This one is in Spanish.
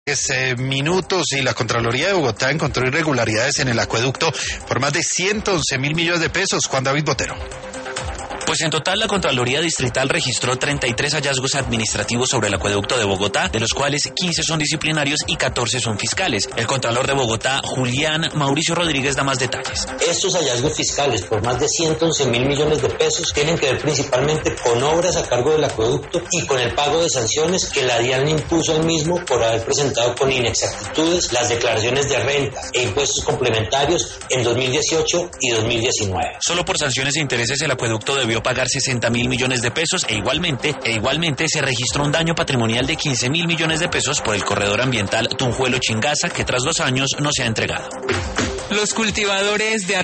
Minutos y la Contraloría de Bogotá encontró irregularidades en el acueducto por más de 111.000 millones de pesos. Juan David Botero. Pues en total la Contraloría Distrital registró 33 hallazgos administrativos sobre el acueducto de Bogotá, de los cuales 15 son disciplinarios y 14 son fiscales. El Contralor de Bogotá, Julián Mauricio Rodríguez, da más detalles. Estos hallazgos fiscales por más de 111.000 millones de pesos tienen que ver principalmente con obras a cargo del acueducto y con el pago de sanciones que la DIAN impuso al mismo por haber presentado con inexactitudes las declaraciones de renta e impuestos complementarios en 2018 y 2019. Solo por sanciones e intereses el acueducto debió pagar 60.000 millones de pesos e igualmente se registró un daño patrimonial de 15.000 millones de pesos por el corredor ambiental Tunjuelo-Chingaza, que tras 2 años no se ha entregado. Los cultivadores de